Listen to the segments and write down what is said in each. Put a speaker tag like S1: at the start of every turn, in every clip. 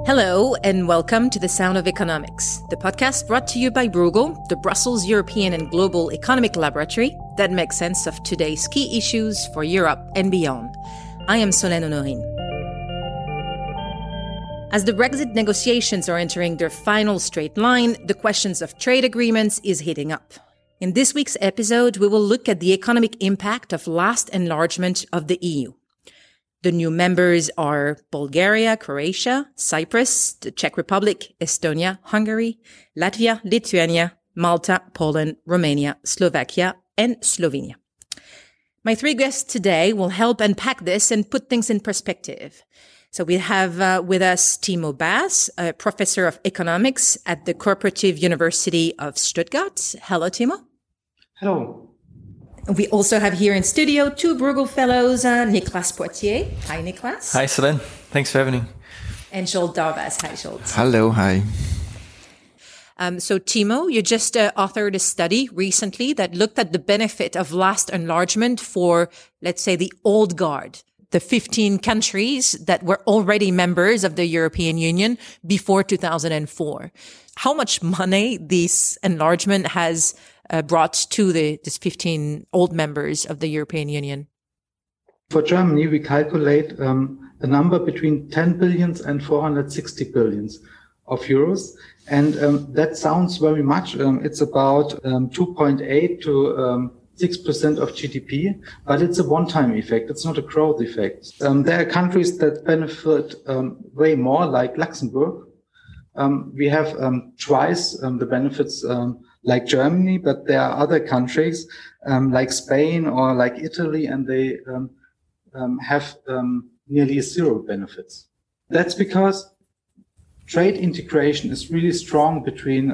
S1: Hello, and welcome to The Sound of Economics, the podcast brought to you by Bruegel, the Brussels European and Global Economic Laboratory that makes sense of today's key issues for Europe and beyond. I am Solène Honorine. As the Brexit negotiations are entering their final straight line, the questions of trade agreements is heating up. In this week's episode, we will look at the economic impact of last enlargement of the EU. The new members are Bulgaria, Croatia, Cyprus, the Czech Republic, Estonia, Hungary, Latvia, Lithuania, Malta, Poland, Romania, Slovakia, and Slovenia. My three guests today will help unpack this and put things in perspective. So we have with us Timo Baas, a professor of economics at the Cooperative University of Stuttgart. Hello, Timo.
S2: Hello.
S1: We also have here in studio two Bruegel fellows, Nicolas Poitier. Hi, Nicolas.
S3: Hi, Solène. Thanks for having me.
S1: And Zsolt Darvas. Hi, Zsolt.
S4: Hello, hi.
S1: So, Timo, you just authored a study recently that looked at the benefit of last enlargement for, let's say, the old guard, the 15 countries that were already members of the European Union before 2004. How much money this enlargement has brought to these 15 old members of the European Union?
S2: For Germany, we calculate a number between 10 billions and 460 billions of euros. And that sounds very much. It's about 2.8 to 6% of GDP, but it's a one-time effect. It's not a growth effect. There are countries that benefit way more, like Luxembourg. We have twice the benefits like Germany, but there are other countries like Spain or like Italy, and they have nearly zero benefits. That's because trade integration is really strong between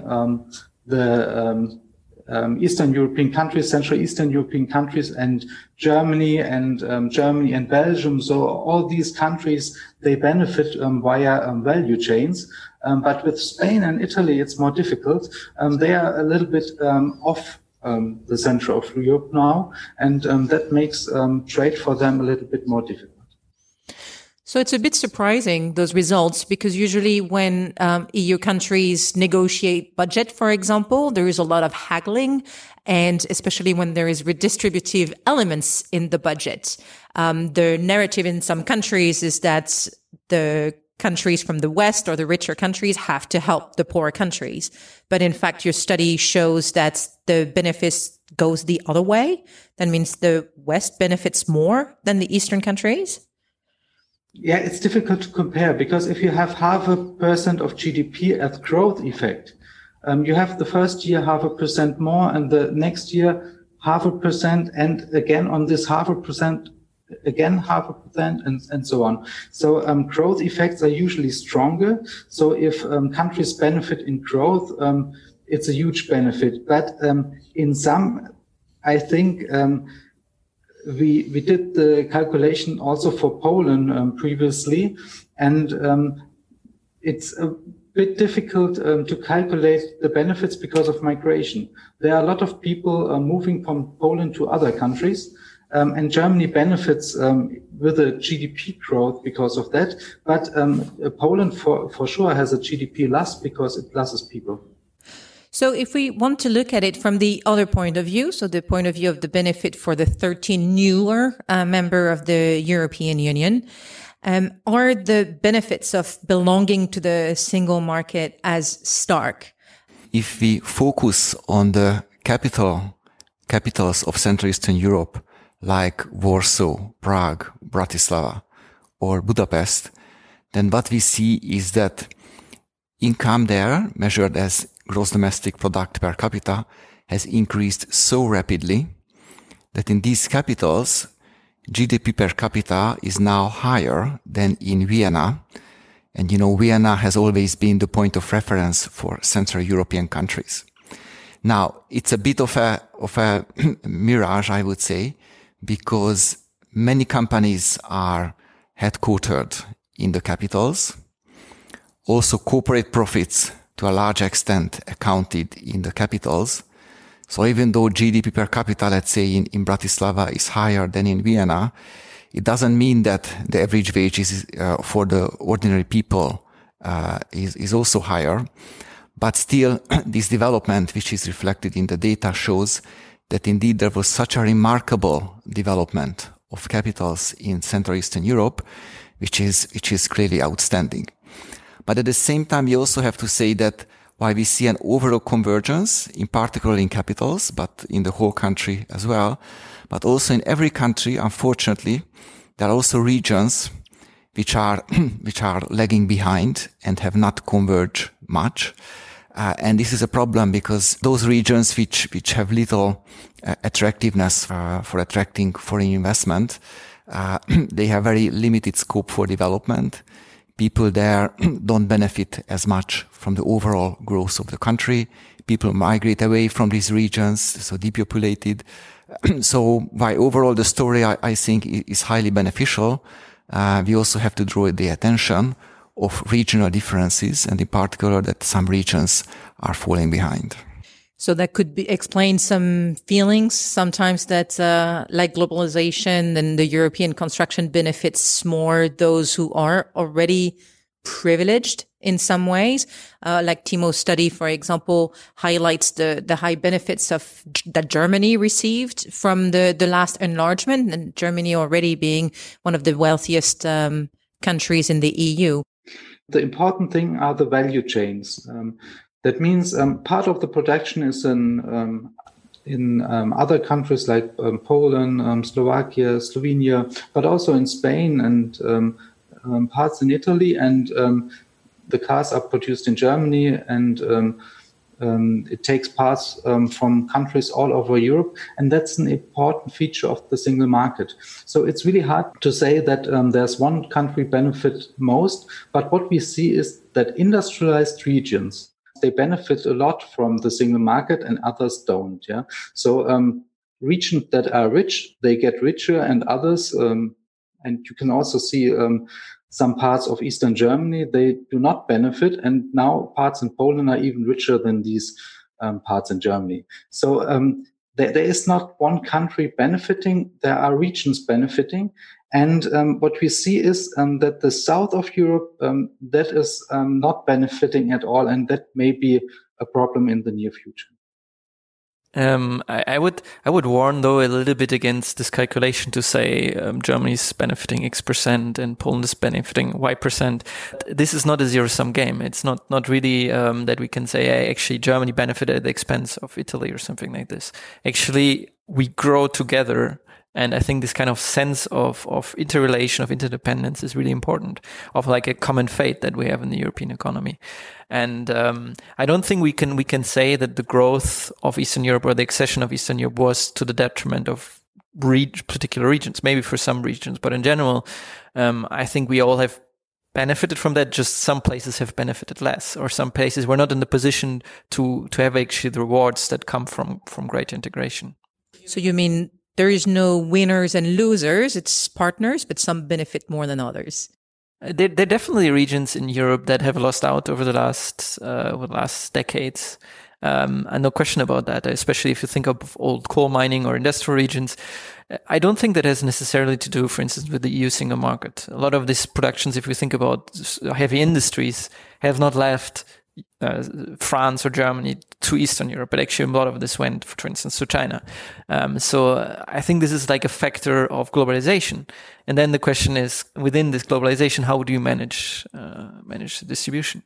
S2: the Eastern European countries, Central Eastern European countries, and Germany and Belgium. So all these countries, they benefit via value chains. But with Spain and Italy, it's more difficult. They are a little bit off the center of Europe now, and that makes trade for them a little bit more difficult.
S1: So it's a bit surprising, those results, because usually when EU countries negotiate budget, for example, there is a lot of haggling, and especially when there is redistributive elements in the budget. The narrative in some countries is that the countries from the West or the richer countries have to help the poorer countries. But in fact, your study shows that the benefits goes the other way. That means the West benefits more than the Eastern countries.
S2: Yeah, it's difficult to compare because if you have 0.5% of GDP as growth effect, you have the first year 0.5% more and the next year 0.5%, and again on this 0.5%, again 0.5%, and so on. So growth effects are usually stronger. So if countries benefit in growth, it's a huge benefit. But in some, I think we did the calculation also for Poland previously, and it's a bit difficult to calculate the benefits because of migration. There are a lot of people moving from Poland to other countries. And Germany benefits with a GDP growth because of that. But Poland for sure has a GDP loss because it losses people.
S1: So if we want to look at it from the other point of view, so the point of view of the benefit for the 13 newer member of the European Union, are the benefits of belonging to the single market as stark?
S4: If we focus on the capitals of Central Eastern Europe, like Warsaw, Prague, Bratislava, or Budapest, then what we see is that income there, measured as gross domestic product per capita, has increased so rapidly that in these capitals, GDP per capita is now higher than in Vienna. And Vienna has always been the point of reference for Central European countries. Now, it's a bit of a mirage, I would say, because many companies are headquartered in the capitals. Also, corporate profits, to a large extent, accounted in the capitals. So even though GDP per capita, let's say in Bratislava, is higher than in Vienna, it doesn't mean that the average wages for the ordinary people is also higher. But still, this development, which is reflected in the data, shows that indeed there was such a remarkable development of capitals in Central Eastern Europe, which is clearly outstanding. But at the same time, we also have to say that while we see an overall convergence, in particular in capitals, but in the whole country as well, but also in every country, unfortunately, there are also regions which are lagging behind and have not converged much. And this is a problem because those regions which have little attractiveness for attracting foreign investment, they have very limited scope for development. People there don't benefit as much from the overall growth of the country. People migrate away from these regions, so depopulated. So while overall the story, I think, is highly beneficial, we also have to draw the attention of regional differences, and in particular that some regions are falling behind.
S1: So that could explain some feelings sometimes that, like globalization and the European construction benefits more those who are already privileged in some ways. Like Timo's study, for example, highlights the high benefits that Germany received from the last enlargement, and Germany already being one of the wealthiest countries in the EU.
S2: The important thing are the value chains. That means part of the production is in other countries like Poland, Slovakia, Slovenia, but also in Spain and parts in Italy. And the cars are produced in Germany, and it takes parts from countries all over Europe. And that's an important feature of the single market. So it's really hard to say that there's one country benefit most. But what we see is that industrialized regions, they benefit a lot from the single market and others don't. Yeah. So regions that are rich, they get richer, and others, and you can also see some parts of Eastern Germany, they do not benefit. And now parts in Poland are even richer than these parts in Germany. So there is not one country benefiting. There are regions benefiting. And what we see is that the south of Europe, that is not benefiting at all. And that may be a problem in the near future.
S3: I would warn though a little bit against this calculation to say Germany's benefiting X% and Poland is benefiting Y%. This is not a zero-sum game. It's not really that we can say, hey, actually Germany benefited at the expense of Italy or something like this. Actually, we grow together. And I think this kind of sense of interrelation, of interdependence is really important, of like a common fate that we have in the European economy. And I don't think we can say that the growth of Eastern Europe or the accession of Eastern Europe was to the detriment of particular regions, maybe for some regions. But in general, I think we all have benefited from that. Just some places have benefited less, or some places were not in the position to have actually the rewards that come from greater integration.
S1: So you mean there is no winners and losers, it's partners, but some benefit more than others?
S3: There are definitely regions in Europe that have lost out over the last decades. And no question about that, especially if you think of old coal mining or industrial regions. I don't think that has necessarily to do, for instance, with the EU single market. A lot of these productions, if we think about heavy industries, have not left France or Germany to Eastern Europe, but actually a lot of this went, for instance, to China. So I think this is like a factor of globalization. And then the question is, within this globalization, how do you manage the distribution?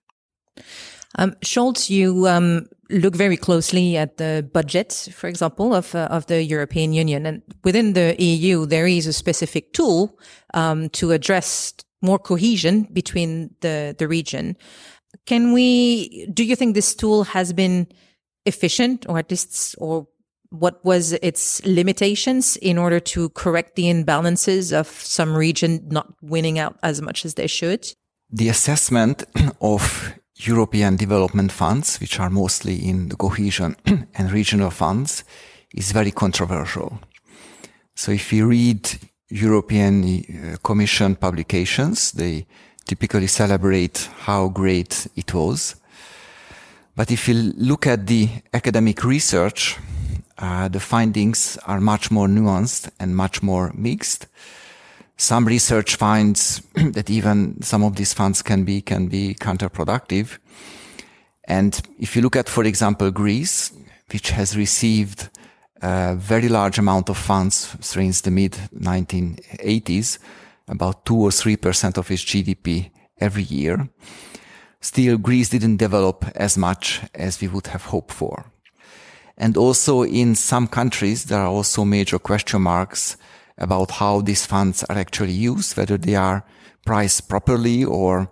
S1: Scholz, you look very closely at the budget, for example, of the European Union. And within the EU, there is a specific tool to address more cohesion between the region. Do you think this tool has been efficient, or at least, or what was its limitations in order to correct the imbalances of some region not winning out as much as they should?
S4: The assessment of European development funds, which are mostly in the cohesion and regional funds, is very controversial. So if you read European Commission publications, they typically celebrate how great it was. But if you look at the academic research, the findings are much more nuanced and much more mixed. Some research finds that even some of these funds can be counterproductive. And if you look at, for example, Greece, which has received a very large amount of funds since the mid-1980s, about 2 or 3% of its GDP every year, still Greece didn't develop as much as we would have hoped for. And also in some countries, there are also major question marks about how these funds are actually used, whether they are priced properly or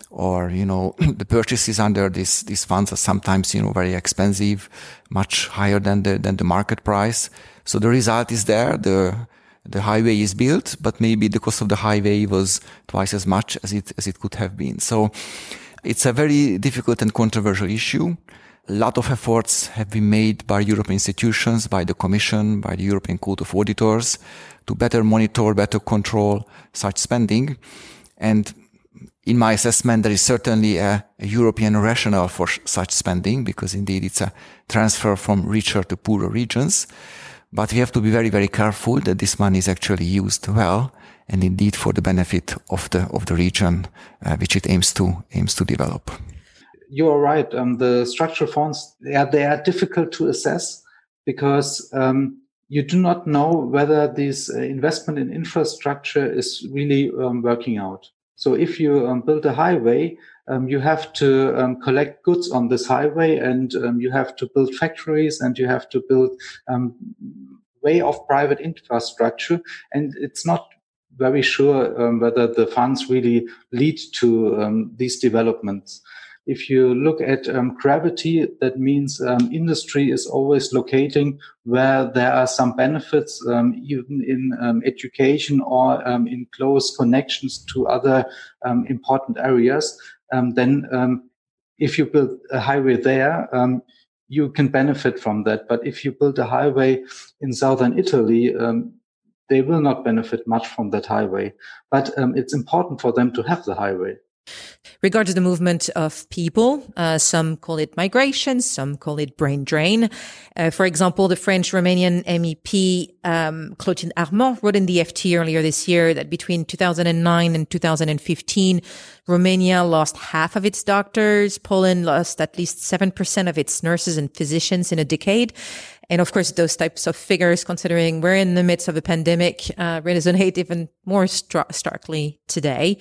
S4: the purchases under these funds are sometimes, very expensive, much higher than the market price. So the result is there. The highway is built, but maybe the cost of the highway was twice as much as it could have been. So it's a very difficult and controversial issue. A lot of efforts have been made by European institutions, by the Commission, by the European Court of Auditors to better monitor, better control such spending. And in my assessment, there is certainly a European rationale for such spending, because indeed it's a transfer from richer to poorer regions. But we have to be very, very careful that this money is actually used well and indeed for the benefit of the region which it aims to develop.
S2: You are right. The structural funds, they are difficult to assess because you do not know whether this investment in infrastructure is really working out. So if you build a highway, you have to collect goods on this highway, and you have to build factories, and you have to build way of private infrastructure. And it's not very sure whether the funds really lead to these developments. If you look at gravity, that means industry is always locating where there are some benefits, even in education or in close connections to other important areas. Then if you build a highway there, you can benefit from that. But if you build a highway in southern Italy, they will not benefit much from that highway. But it's important for them to have the highway.
S1: Regarding the movement of people, some call it migration, some call it brain drain. For example, the French-Romanian MEP Clotilde Armand wrote in the FT earlier this year that between 2009 and 2015, Romania lost half of its doctors. Poland lost at least 7% of its nurses and physicians in a decade. And of course, those types of figures, considering we're in the midst of a pandemic, resonate even more starkly today.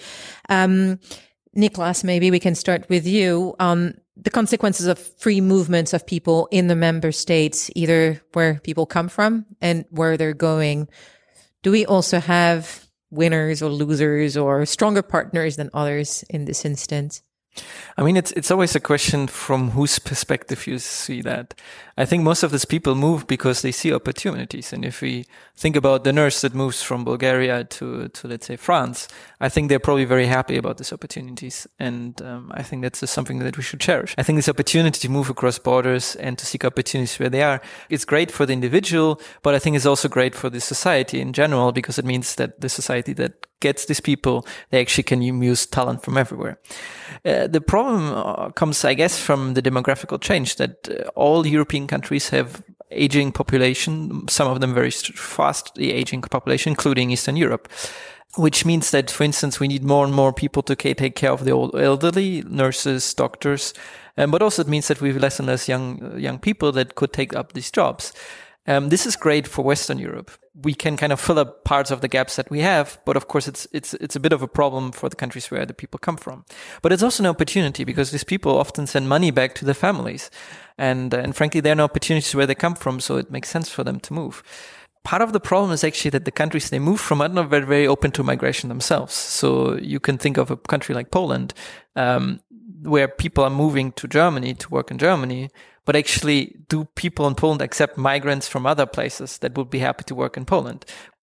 S1: Niklas, maybe we can start with you. The consequences of free movements of people in the member states, either where people come from and where they're going. Do we also have winners or losers or stronger partners than others in this instance?
S3: I mean, it's always a question from whose perspective you see that. I think most of these people move because they see opportunities. And if we think about the nurse that moves from Bulgaria to let's say, France, I think they're probably very happy about these opportunities. And I think that's something that we should cherish. I think this opportunity to move across borders and to seek opportunities where they are, it's great for the individual, but I think it's also great for the society in general, because it means that the society that gets these people, they actually can use talent from everywhere. The problem comes, I guess, from the demographical change that all European countries have aging population, some of them very fastly aging population, including Eastern Europe, which means that, for instance, we need more and more people to take care of the old elderly, nurses, doctors, but also it means that we have less and less young people that could take up these jobs. This is great for Western Europe. We can kind of fill up parts of the gaps that we have, but of course it's a bit of a problem for the countries where the people come from. But it's also an opportunity because these people often send money back to their families. And frankly, there are no opportunities where they come from, so it makes sense for them to move. Part of the problem is actually that the countries they move from are not very, very open to migration themselves. So you can think of a country like Poland, where people are moving to Germany to work in Germany, but actually, do people in Poland accept migrants from other places that would be happy to work in Poland?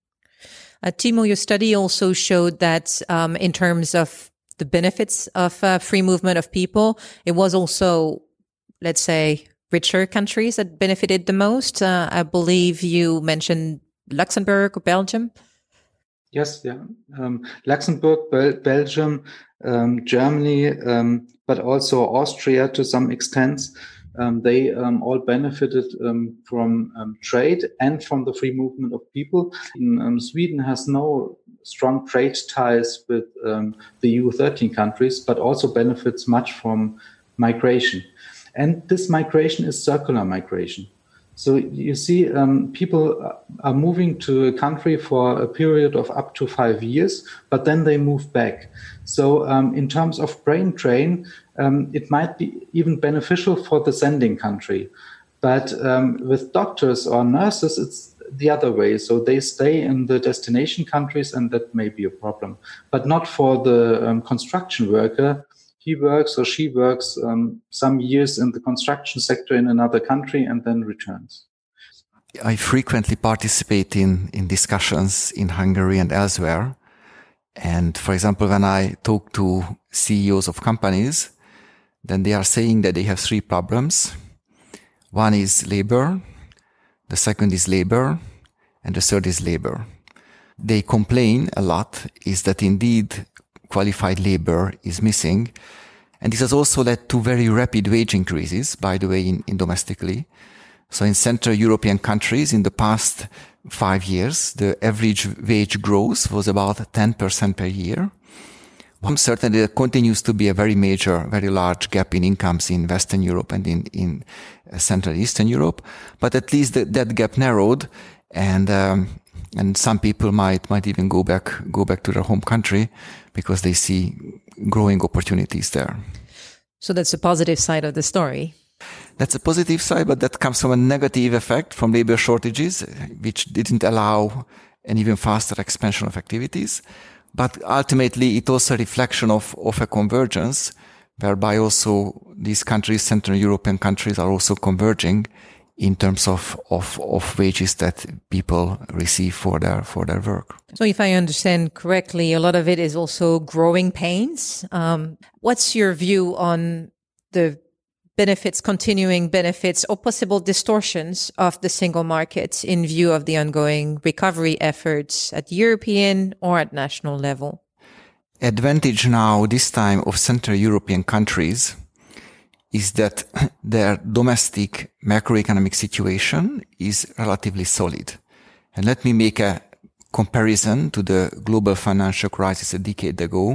S1: Timo, your study also showed that in terms of the benefits of free movement of people, it was also, let's say, richer countries that benefited the most. I believe you mentioned Luxembourg or Belgium.
S2: Yes, yeah. Luxembourg, Belgium, Germany, but also Austria to some extent. They all benefited from trade and from the free movement of people. Sweden has no strong trade ties with the EU13 countries, but also benefits much from migration. And this migration is circular migration. So you see, people are moving to a country for a period of up to 5 years, but then they move back. So in terms of brain drain, it might be even beneficial for the sending country. But with doctors or nurses, it's the other way. So they stay in the destination countries, and that may be a problem. But not for the construction worker. He works or she works some years in the construction sector in another country and then returns.
S4: I frequently participate in discussions in Hungary and elsewhere. And for example, when I talk to CEOs of companies, then they are saying that they have 3 problems. One is labor, the second is labor, and the third is labor. They complain a lot is that indeed qualified labor is missing. And this has also led to very rapid wage increases, by the way, in domestically. So in Central European countries, in the past 5 years, the average wage growth was about 10% per year. Certainly there continues to be a very major, very large gap in incomes in Western Europe and in Central and Eastern Europe. But at least that gap narrowed, and some people might even go back to their home country because they see growing opportunities there.
S1: So that's a positive side of the story.
S4: That's a positive side, but that comes from a negative effect from labor shortages, which didn't allow an even faster expansion of activities. But ultimately, it's also a reflection of a convergence, whereby also these countries, Central European countries, are also converging in terms of wages that people receive for their work.
S1: So if I understand correctly, a lot of it is also growing pains. What's your view on the continuing benefits or possible distortions of the single market in view of the ongoing recovery efforts at European or at national level?
S4: Advantage now, this time, of Central European countries is that their domestic macroeconomic situation is relatively solid. And let me make a comparison to the global financial crisis a decade ago.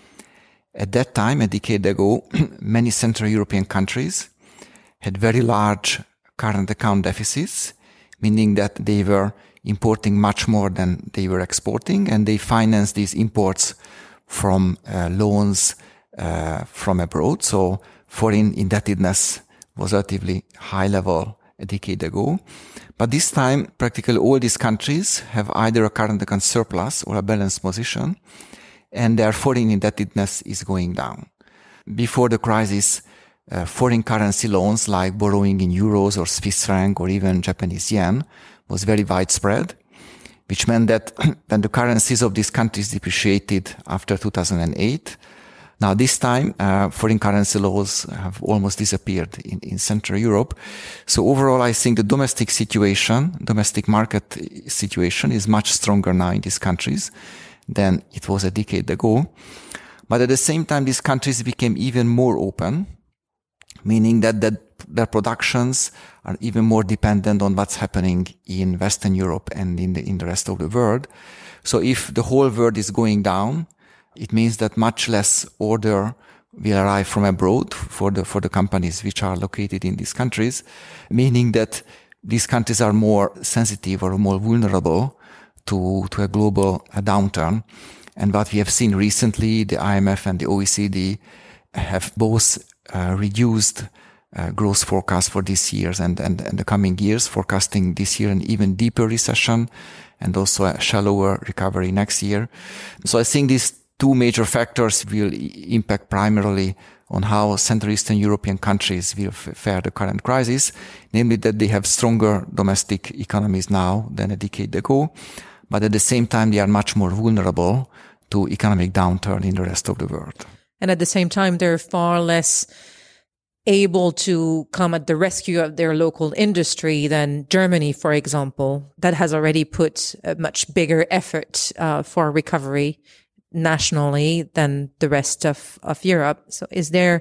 S4: At that time, a decade ago, many Central European countries had very large current account deficits, meaning that they were importing much more than they were exporting, and they financed these imports from loans from abroad. So foreign indebtedness was relatively high level a decade ago. But this time, practically all these countries have either a current account surplus or a balanced position, and their foreign indebtedness is going down. Before the crisis, foreign currency loans like borrowing in euros or Swiss franc or even Japanese yen was very widespread, which meant that when the currencies of these countries depreciated after 2008, now this time, foreign currency loans have almost disappeared in Central Europe. So overall, I think the domestic market situation is much stronger now in these countries than it was a decade ago. But at the same time, these countries became even more open, meaning that their productions are even more dependent on what's happening in Western Europe and in the rest of the world. So if the whole world is going down, it means that much less order will arrive from abroad for the companies which are located in these countries, meaning that these countries are more sensitive or more vulnerable to a global downturn. And what we have seen recently, the IMF and the OECD have both reduced growth forecast for this year and the coming years, forecasting this year an even deeper recession and also a shallower recovery next year. So I think these two major factors will impact primarily on how Central Eastern European countries will fare the current crisis, namely that they have stronger domestic economies now than a decade ago, but at the same time they are much more vulnerable to economic downturn in the rest of the world.
S1: And at the same time, they're far less able to come at the rescue of their local industry than Germany, for example, that has already put a much bigger effort for recovery nationally than the rest of Europe. So is there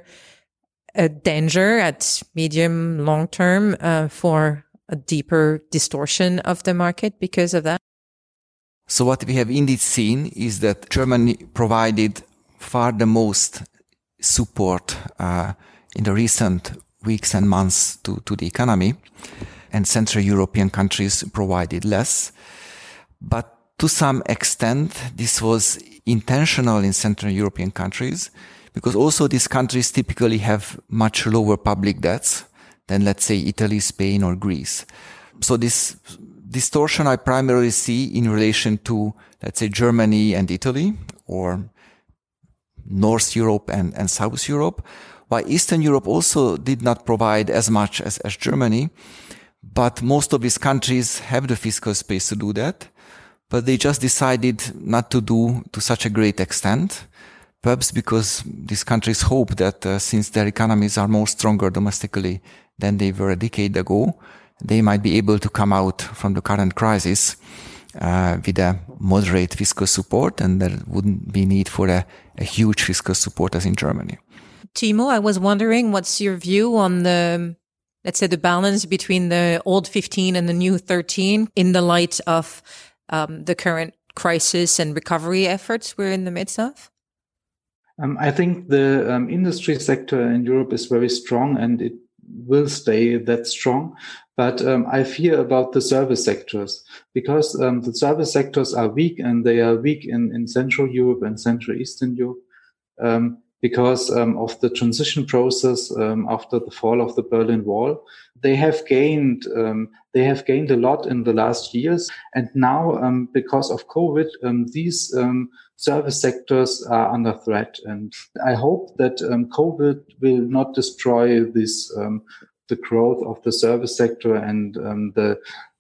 S1: a danger at medium, long term for a deeper distortion of the market because of that?
S4: So what we have indeed seen is that Germany provided far the most support in the recent weeks and months to the economy, and Central European countries provided less. But to some extent, this was intentional in Central European countries, because also these countries typically have much lower public debts than, let's say, Italy, Spain, or Greece. So this distortion I primarily see in relation to, let's say, Germany and Italy, or North Europe and South Europe, while Eastern Europe also did not provide as much as Germany. But most of these countries have the fiscal space to do that, but they just decided not to do to such a great extent, perhaps because these countries hope that since their economies are more stronger domestically than they were a decade ago, they might be able to come out from the current crisis with a moderate fiscal support, and there wouldn't be need for a huge fiscal support as in Germany.
S1: Timo, I was wondering, what's your view on the, let's say, the balance between the old 15 and the new 13 in the light of the current crisis and recovery efforts we're in the midst of?
S2: I think the industry sector in Europe is very strong, and it will stay that strong. But I fear about the service sectors, because the service sectors are weak, and they are weak in Central Europe and Central Eastern Europe because of the transition process after the fall of the Berlin Wall. They have gained a lot in the last years, and now because of COVID, these service sectors are under threat. And I hope that COVID will not destroy this the growth of the service sector and the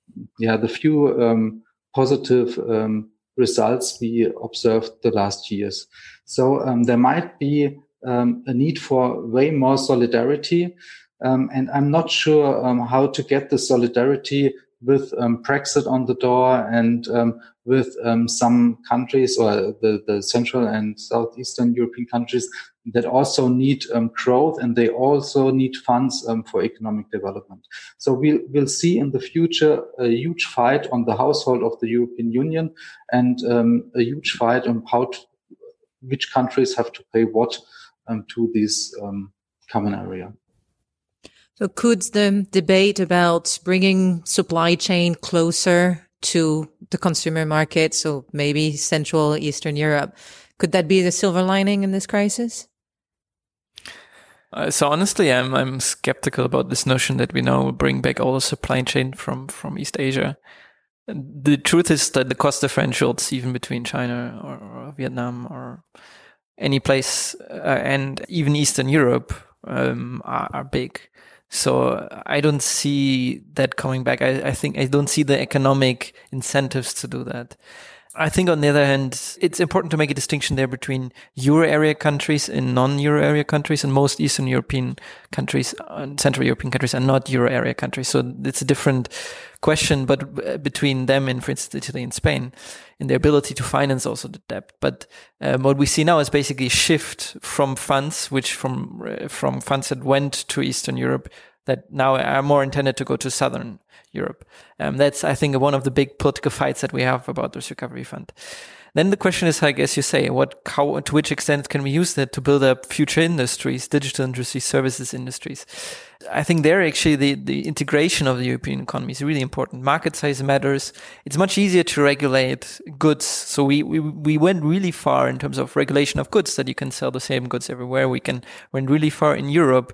S2: few positive results we observed the last years. So there might be a need for way more solidarity, and I'm not sure how to get the solidarity with Brexit on the door and with some countries, or the Central and Southeastern European countries, that also need growth, and they also need funds for economic development. So we'll see in the future a huge fight on the household of the European Union, and a huge fight on which countries have to pay what to this common area.
S1: So could the debate about bringing supply chain closer to the consumer market, so maybe Central Eastern Europe, could that be the silver lining in this crisis?
S3: So honestly, I'm skeptical about this notion that we now bring back all the supply chain from East Asia. The truth is that the cost differentials, even between China or Vietnam or any place, and even Eastern Europe, are big. So I don't see that coming back. I think I don't see the economic incentives to do that. I think on the other hand, it's important to make a distinction there between Euro area countries and non-Euro area countries, and most Eastern European countries and Central European countries are not Euro area countries. So it's a different question, but between them and, for instance, Italy and Spain, in their ability to finance also the debt. But what we see now is basically a shift from funds, from funds that went to Eastern Europe that now are more intended to go to Southern Europe. That's, I think, one of the big political fights that we have about this recovery fund. Then the question is, I guess you say, to which extent can we use that to build up future industries, digital industries, services industries? I think there actually the integration of the European economy is really important. Market size matters. It's much easier to regulate goods. So we went really far in terms of regulation of goods, that you can sell the same goods everywhere. We went really far in Europe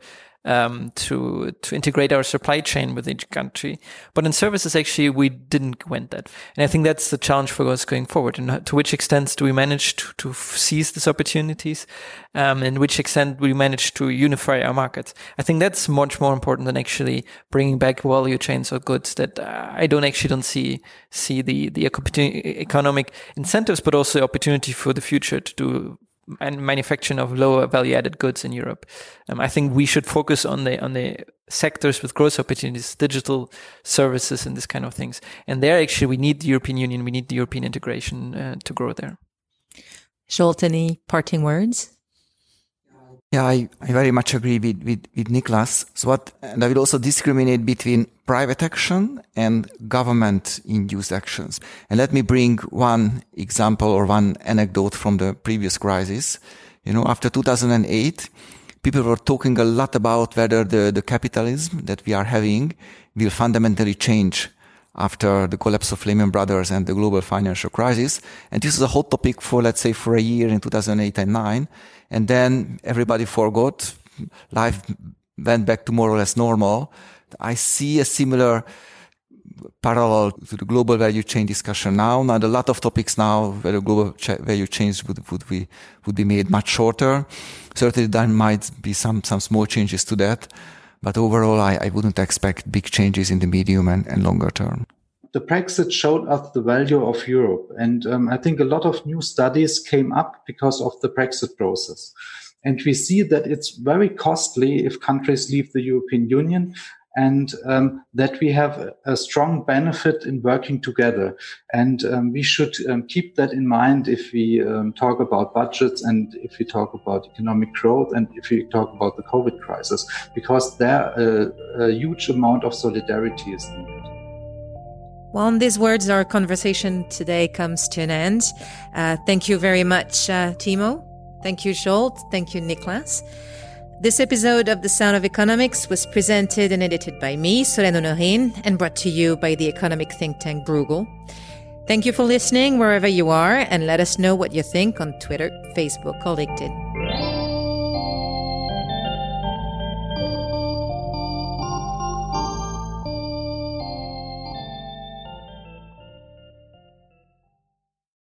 S3: to integrate our supply chain with each country. But in services, actually, we didn't went that. And I think that's the challenge for us going forward. And to which extent do we manage to seize these opportunities? And which extent do we manage to unify our markets? I think that's much more important than actually bringing back value chains of goods that I don't see the economic incentives, but also opportunity for the future to do and manufacturing of lower value added goods in Europe. I think we should focus on the sectors with growth opportunities, digital services and this kind of things. And there actually we need the European Union, we need the European integration to grow there.
S1: Zsolt, any parting words?
S4: Yeah, I very much agree with Niklas. And I will also discriminate between private action and government-induced actions. And let me bring one example or one anecdote from the previous crisis. After 2008, people were talking a lot about whether the capitalism that we are having will fundamentally change after the collapse of Lehman Brothers and the global financial crisis. And this is a hot topic for, let's say, for a year in 2008 and 2009. And then everybody forgot. Life went back to more or less normal. I see a similar parallel to the global value chain discussion now. Now, a lot of topics now where the global value chains would be made much shorter. Certainly, there might be some small changes to that. But overall, I wouldn't expect big changes in the medium and longer term.
S2: The Brexit showed us the value of Europe. And I think a lot of new studies came up because of the Brexit process. And we see that it's very costly if countries leave the European Union, and that we have a strong benefit in working together. And we should keep that in mind if we talk about budgets and if we talk about economic growth and if we talk about the COVID crisis, because there a huge amount of solidarity is needed.
S1: Well, on these words, our conversation today comes to an end. Thank you very much, Timo. Thank you, Zsolt. Thank you, Niklas. This episode of The Sound of Economics was presented and edited by me, Solène Honorine, and brought to you by the economic think tank Bruegel. Thank you for listening wherever you are, and let us know what you think on Twitter, Facebook, or LinkedIn.